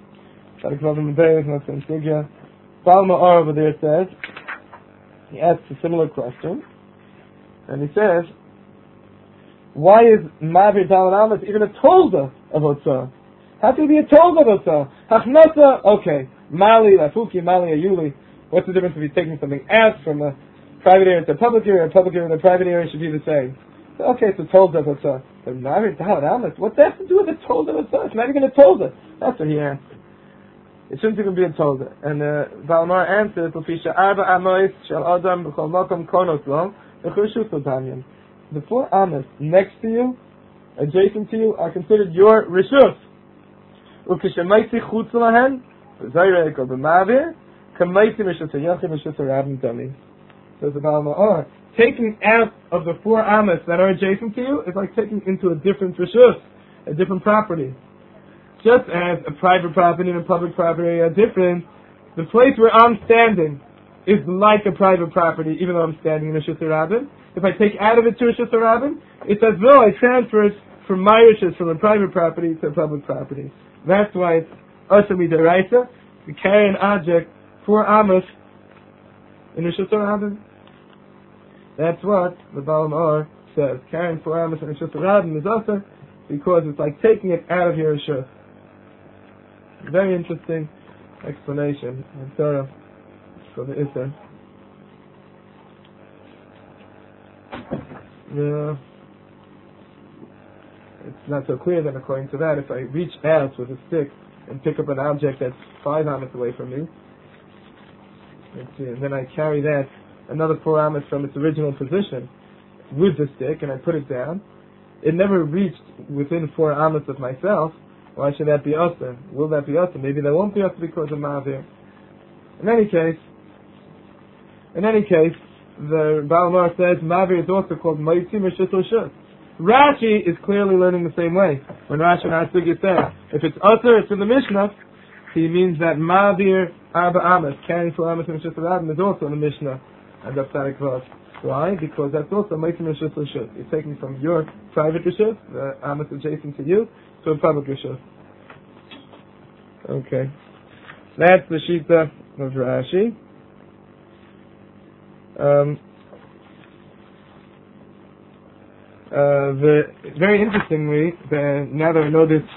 Baal Ma'ar over there says, he asks a similar question, and he says, why is Ma'avir Daled Amas even a tolda of Otzah? How can it be a tolda of Otzah? Hachnasa, okay, Mali, Lafuki, Mali, Ayuli. What's the difference if you're taking something out from a private area to a public area to a private area should be the same. So, okay, it's a tolda of Otzah. But Ma'avir Daled Amas, what's that to do with a tolda of Otzah? It's not even a tolda. That's what he asked. It shouldn't even be a tolda. And Baal Ma'ar answers, L'fisha arba amois shel adam b'chol makom konos lo v'chushus l'tamim. The 4 amas next to you, adjacent to you, are considered your rishus. Ukishemaisi chutz lahen, v'zayrek or b'ma'avir, kamaisi rishus ha'yachim rishus ha'rabim dami. Says the Baal Ma'ar, taking out of the 4 amas that are adjacent to you is like taking into a different rishus, a different property. Just as a private property and a public property are different, the place where I'm standing is like a private property, even though I'm standing in Rishus HaRabim. If I take out of it to Rishus HaRabim, it's as though I transferred from my Rishus, from a private property to a public property. That's why it's Asher Midaraisa, to carry an object for Amos in Rishus HaRabim. That's what the Baal Ma'ar says. Carrying 4 Amos in Rishus HaRabim is Asher, because it's like taking it out of your Rishus. Very interesting explanation and Torah for the Isser. Yeah. It's not so clear then according to that, if I reach out with a stick and pick up an object that's 5 amas away from me, and then I carry that another 4 amas from its original position with the stick and I put it down, it never reached within 4 amas of myself. Why should that be Asr? Will that be Asr? Maybe that won't be Asr because of Ma'avir. In any case, the Baal Ma'ar says Ma'avir is also called Ma'yitzim Rishus L'Shus. Rashi is clearly learning the same way. When Rashi and our Sugya says, if it's Asr, it's in the Mishnah, he means that Ma'avir Arba Amas, carrying 4 Amas in Rishus L'Shus, is also in the Mishnah. And that's Tzadik Vav. Why? Because that's also Ma'yitzim Rishus L'Shus. You're taking from your private Rishus, the Amas adjacent to you, to a public Rishus. Okay. That's the Shita of Rashi. Very interestingly, now that I know this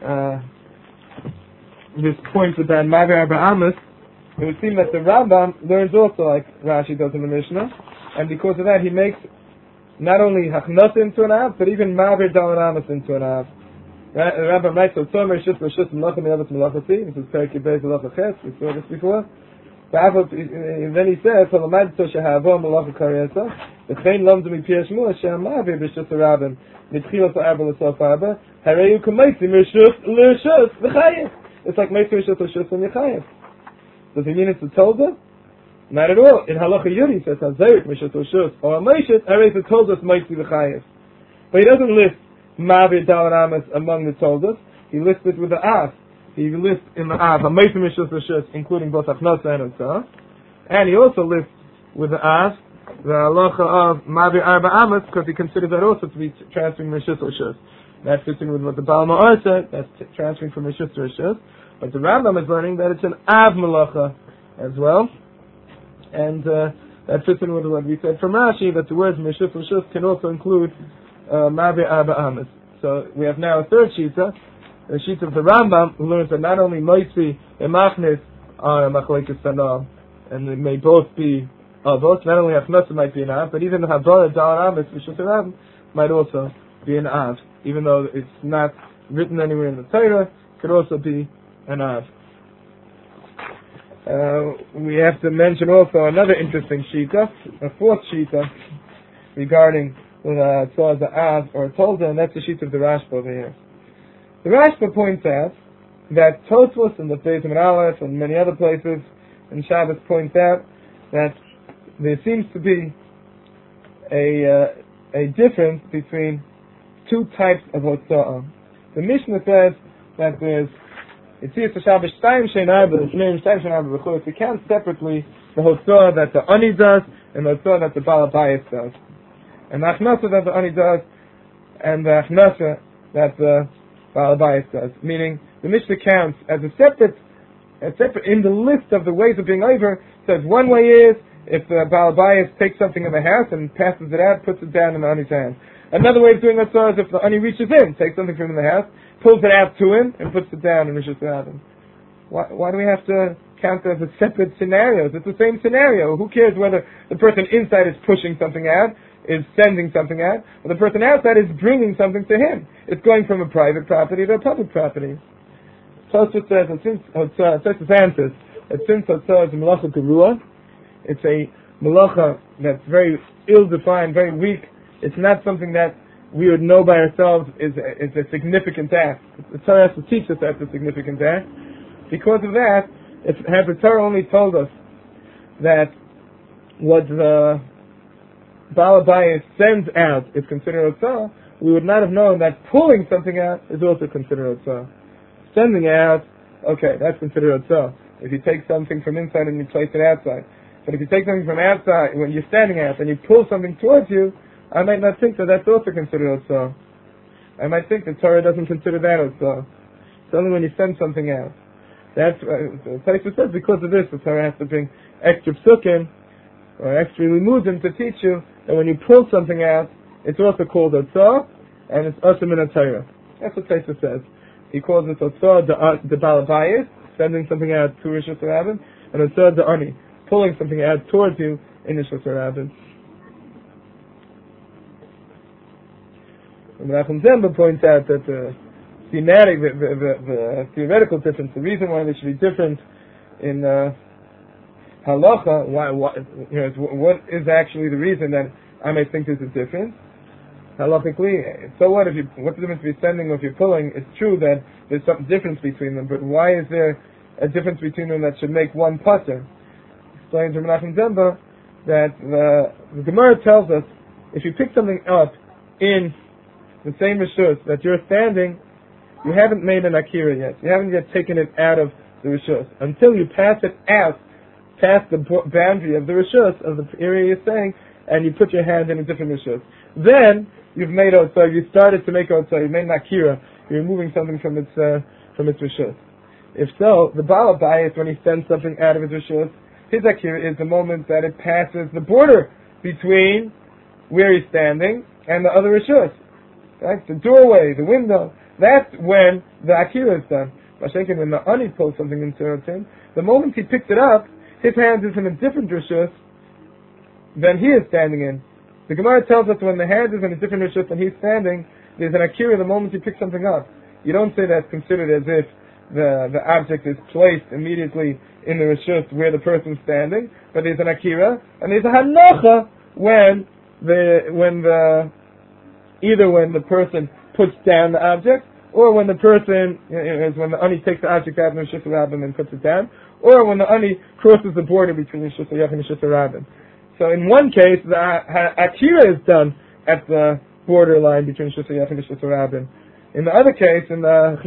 point about Ma'avir Arba Amas, it would seem that the Rambam learns also like Rashi does in the Mishnah, and because of that he makes not only Hachnasa into an Av, but even Ma'avir Daled Amas into an Av. Rambam writes, so Tomer Rishus L'Shus Melachim Yavas Melachati, this is Perek Yibez Halacha Ches, we saw this before. And then he says, Halamad To Shehavo Melacha Karyesa, V'chein Lomdu Mipir Shmua Shem Ma'avir B'Rishus HaRabim, Mitchilas HaArba L'Sof Arba, Hareyu K'maisim Rishus L'Rishus V'chayev. It's like Maisim Rishus L'Rishus and V'chayev. Does it mean it's a Tolda? Not at all. In Halacha Yuri says, Hazarik Rishus L'Rishus, or Amayshus, Hareyu the Toldas Maisim V'chayev. But he doesn't list Ma'avir Daled Amas among the Toldas. He lists it with the Av. He lists in the Av Hamaysim Rishus L'Rishus, including both Achnasa and Otzah. And he also lists with the Av the halacha of Mavi Arba Amas, because he considers that also to be transferring Rishus Rishus. That fits in with what the Baal Ma'or said, that's transferring from Rishus to Rishus. But the Rambam is learning that it's an Av Malacha as well. And that fits in with what we said from Rashi, that the words Rishus Rishus can also include Mavi Arba Amas. So we have now a third Shita, the Shita of the Rambam, who learns that not only Moitzi and Machnis are Machlekes Tanah, and they may both be Avos, not only Achnasa might be an Av, but even Havara Dal Amas Rishus Rabbim might also be an Av, even though it's not written anywhere in the Torah, it could also be an Av. We have to mention also another interesting Shita, a fourth Shita, regarding Tzor the Av or Tolda, and that's the Shita of the Rashba over here. The Rashba points out that Tosfos and the Beis and Aleph and many other places in Shabbos points out that there seems to be a difference between two types of Hotza'ah. The Mishnah says that there's Yitzias Shabbos Shtayim Shein Arba, Shneim Shtayim Shein Arba B'chol. We count separately the Hotza'ah that the Ani does and the Hotza'ah that the Baal Bayis does, and the Achnasa that the Ani does and the Achnasa that the Baal Bayis does. Meaning the Mishnah counts as a separate in the list of the ways of being over. Says one way is if the Baal Bayis takes something in the house and passes it out, puts it down in the Ani's hand. Another way of doing that is if the Ani reaches in, takes something from in the house, pulls it out to him, and puts it down in Rishus Rabbim. Why do we have to count as a separate scenarios? It's the same scenario. Who cares whether the person inside is pushing something out, is sending something out, or the person outside is bringing something to him? It's going from a private property to a public property. Tosfos says, and since Tosfos answers, that since Hotza'ah is a Malacha Gerua, it's a Malacha that's very ill-defined, very weak. It's not something that we would know by ourselves is a significant act. The Torah has to teach us that's a significant act. Because of that, had the Torah only told us that what the Baal Bayis sends out is considered Hotza'ah, we would not have known that pulling something out is also considered Hotza'ah. Sending out, okay, that's considered Hotza'ah. If you take something from inside and you place it outside. But if you take something from outside, when you're standing out, and you pull something towards you, I might not think that that's also considered Hotza'ah. I might think that Torah doesn't consider that Hotza'ah. It's only when you send something out. That's the Tosfos says because of this, the Torah has to bring extra psukim or extra limudim to teach you that when you pull something out, it's also called Hotza'ah, and it's also min Torah. That's what Tosfos says. He calls it Hotza'ah the Baal Bayis, sending something out to Rishus Rabbim, and Hotza'ah the Ani, pulling something out towards you in Rishus Rabbim. Menachem Zemba points out that the theoretical difference, the reason why they should be different in halacha, what is actually the reason that I may think there's a difference? Halachically, so what? What's the difference between sending or if you're pulling? It's true that there's some difference between them, but why is there a difference between them that should make one pater? Explains Menachem Zemba that the Gemara tells us if you pick something up in the same rishus that you're standing, you haven't made an akira yet. You haven't yet taken it out of the rishus until you pass it out, past the boundary of the rishus of the area you're staying, and you put your hand in a different rishus. Then you've made Hotza'ah. You started to make Hotza'ah. You made an akira. You're removing something from its rishus. If so, the Baal Bayis, when he sends something out of his rishus, his akira is the moment that it passes the border between where he's standing and the other rishus. Right? The doorway, the window. That's when the akira is done. When the Ani pulls something into him, the moment he picks it up, his hand is in a different rishus than he is standing in. The Gemara tells us when the hand is in a different rishus than he's standing, there's an akira the moment you pick something up. You don't say that's considered as if the object is placed immediately in the rishus where the person's standing, but there's an akira, and there's a hanacha when either when the person puts down the object, or when the person, when the Ani takes the object out of the Rishus Rabbim and puts it down, or when the Ani crosses the border between the Rishus Yach and the Rishus Rabbim. So in one case, the akira is done at the borderline between Rishus Yach and the Rishus Rabbim. In the other case, in the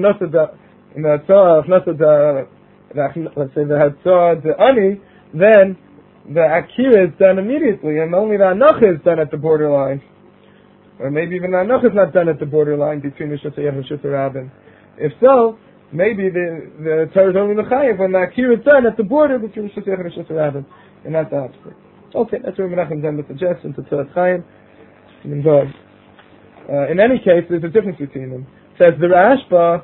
Hotza'ah, let's say the Hotza'ah, the Ani, then the akira is done immediately, and only the anacha is done at the borderline. Or maybe even the anacha is not done at the borderline between Rishus Hayach and Rishus Rabin. If so, maybe the Torah is only mechayev when the akira is done at the border between Rishus Hayach and Rishus Rabin, and not the opposite. Okay, that's where Menachem Zenda suggests into Tzorat Chaim. In any case, there's a difference between them. Says the Rashba,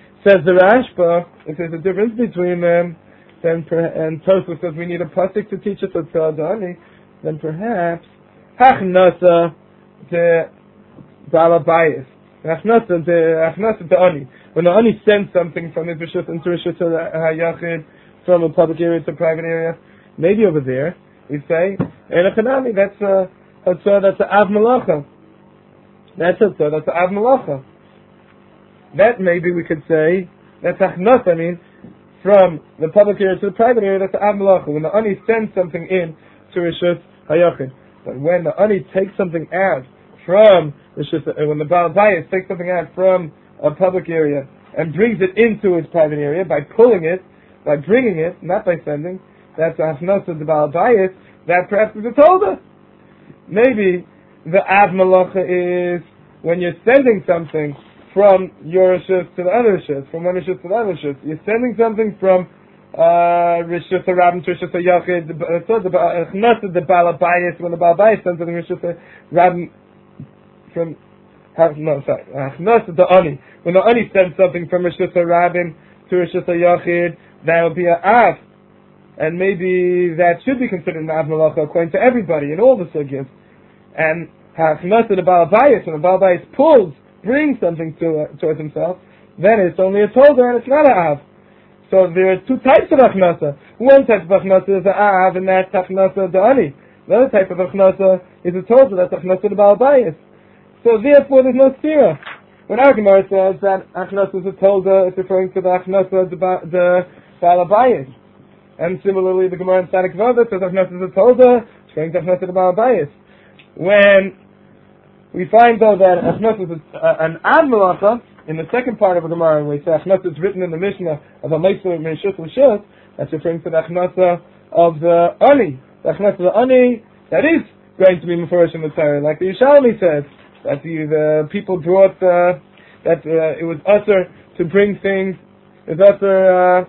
if there's a difference between them, then and Tosfos says we need a pasuk to teach us a Tzadani, then perhaps Hachnasa the Balabayis, Hachnasa the Ani. When the Ani sends something from his Rishus into Rishus HaYachid, from a public area to a private area, maybe over there we say Enochanami, that's a Av Malacha. That's an Av Malacha. That maybe we could say that's Hachnasa, from the public area to the private area, that's Av Malacha. When the Ani sends something in to Rishus HaYachid. But when the Ani takes something out from when the Baal Bayis takes something out from a public area and brings it into his private area by pulling it, by bringing it, not by sending, that's a Hafnos of the Baal Bayis, that perhaps is a Tolda. Maybe the Av Malacha is when you're sending something from your Rishus to the other Rishus, from one Rishus to the other Rishus. You're sending something from Rishus HaRabim to Rishus HaYachid, the Baal Bayis, when the Baal Bayis sends something Rishus HaRabim from the Ani. When the Ani sends something from Rishus HaRabim to Rishus HaYachid, that will be an Av. And maybe that should be considered an Av Malacha according to everybody in all the sugyas. And Hachnasa the Baal Bayis, when the Baal Bayis brings something towards himself, then it's only a Tolda and it's not an Av. So there are two types of Hachnasa. One type of Hachnasa is an Av, and that's Hachnasa the Ani. The other type of Hachnasa is a Tolda, that's Hachnasa the Baal Bayis. So therefore there's no stira. When our Gemara says that Hachnasa is a Tolda, it's referring to the Hachnasa the Baal Bayis. And similarly, the Gemara in Tzadik Voda says Hachnasa is a Tolda, it's referring to Hachnasa the Baal Bayis. When we find though that Hachnasa is an Ad Malacha, in the second part of the Gemara, when we say Hachnasa is written in the Mishnah of a Meisur Meishus L'Shus, that's referring to the Hachnasa of the Ani. The Hachnasa of the Ani, that is going to be Mefurish in the Torah, like the Yerushalmi says, that the people brought, that it was usher to bring things, it was usher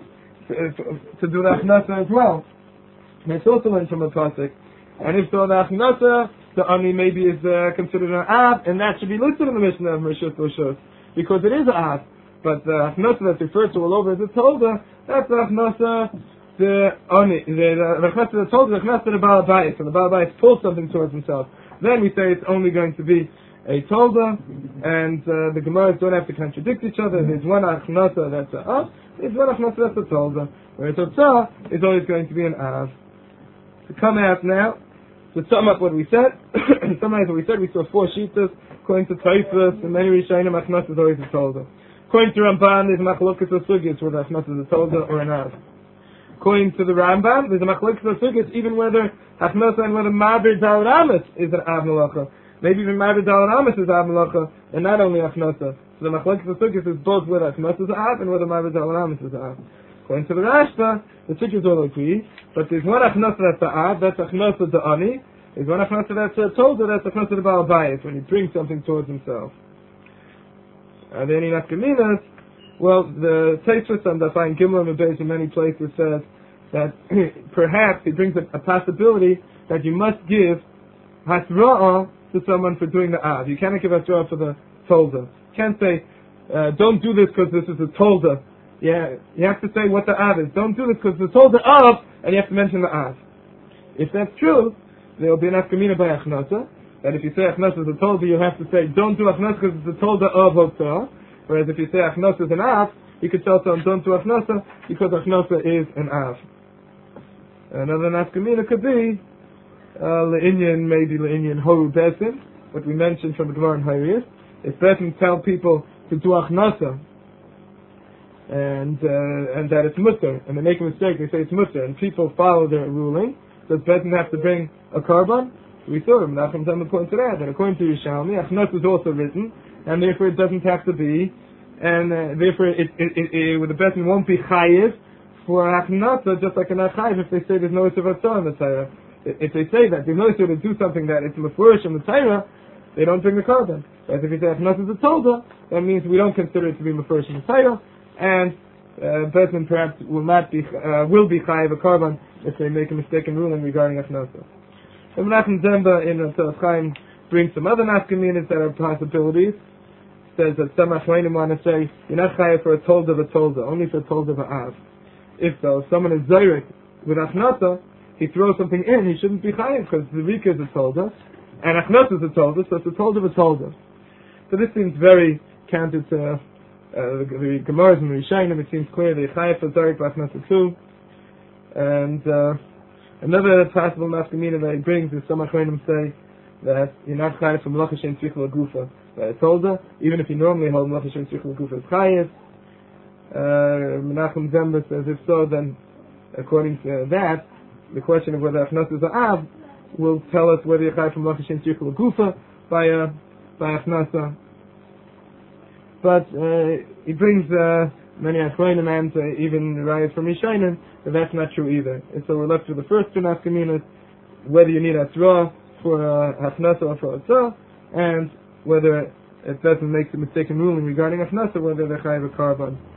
to do the Hachnasa as well. And it's also learned from the Pasuk. And if so, the Hachnasa, the Ani maybe is considered an Av, and that should be listed in the Mishnah of Rishus L'Shus, because it is an Av. But the Hachnasa that's referred to all over as a Tolda, that's the Hachnasa, the Ani, the Hachnasa the Tolda, the Hachnasa the Baal Bayis, and the Baal Bayis pulls something towards himself. Then we say it's only going to be a Tolda, and the Gemaras don't have to contradict each other. There's one Hachnasa that's a Av, there's one Hachnasa that's a Tolda, whereas Totzah is always going to be an Av. To come out now, to sum up what we said, summarize what we said, we saw four shitas. According to Taifus and many Rishonim, Hachnasa is always a Tolda. According to Ramban, there's a Machlokas of Sugyas whether Hachnasa is a Tolda or an Av. According to the Rambam, there's a Machlokas of Sugyas even whether Hachnasa and whether Ma'abir Dal Ramas is an Av Malacha. Maybe even Ma'abir Dal Ramas is Av Malacha, and not only Hachnasa. So the Machlokas of Sugyas is both whether Hachnasa is Av and whether Ma'abir Dal Ramas is Av. According to the Rashba, the Sugyas all agree, but there's one Hachnasa that's the Av, that's Hachnasa the Ani. There's one Hachnasa that's a Tolda, that's Hachnasa the Baal Bayis, when he brings something towards himself. Are there any nafkaminas? Well, the Taifus and the Fine Gimel and Beis in many places says that perhaps he brings a possibility that you must give Hasra'ah to someone for doing the Av. You cannot give Hasra'ah for the Tolda. You can't say, don't do this because this is a Tolda. Yeah, you have to say what the Av is. Don't do this because the Tolda Av, and you have to mention the Av. If that's true, there will be an Afkamina by Hachnasa, that if you say Hachnasa is a Tolda, you have to say, don't do Hachnasa because it's a Tolda of Hotzah. Whereas if you say Hachnasa is an Av, you could tell someone, don't do Hachnasa because Hachnasa is an Av. Another Afkamina could be, Le'inyan, maybe Le'inyan Horu Besin, what we mentioned from the Gemara in Hayriyas. If Besin tell people to do Hachnasa, and that it's Mutter, and they make a mistake, they say it's Mutter, and people follow their ruling, does Besin have to bring a carbon? We saw him, Nachum Zalman pointed to that, and according to Yerushalmi, Hachnasa is also written, and therefore it doesn't have to be, and therefore the Besin won't be chayiv for Hachnasa, just like an chayiv if they say there's no Isser Vatzah in the Torah. if they say that they know to do something that it's mefurish in the Torah, they don't bring the carbon. But if you say achnas is a tolda, that means we don't consider it to be mefurish in the Torah, and person perhaps will be chayiv a carbon if they make a mistaken ruling regarding achnasa. Menachem Zemba in Tzoras Chaim brings some other nafkaminas that are possibilities. Says that some achronim want to say you're not chayiv for a tolda v'tolda, only for a tolda v'av. If so, if someone is zayrek with achnasa, he throws something in, he shouldn't be chayiv because the rika is a tolda and achnasa is a tolda, so it's a tolda v'tolda. So this seems very counter to the Gemaras and the Rishayim. It seems clear that chayiv for zayrek v'achnasa too. And another possible nafkamina that he brings is some achronim say that you're not chayiv from malacha shein tzrich l'gufa. It's older, even if you normally hold malacha shein tzrich l'gufa as chayiv. Menachem Zemba says if so, then according to that, the question of whether achnas is a av will tell us whether you're chayiv from malacha shein tzrich l'gufa by achnasa. But he brings many achronim and even rayas from Rishayim that that's not true either. And so we're left with the first two nafkaminas, whether you need atzra for achnasa or for atzra, and whether it doesn't make a mistaken ruling regarding achnasa, whether they're chayiv a carbon.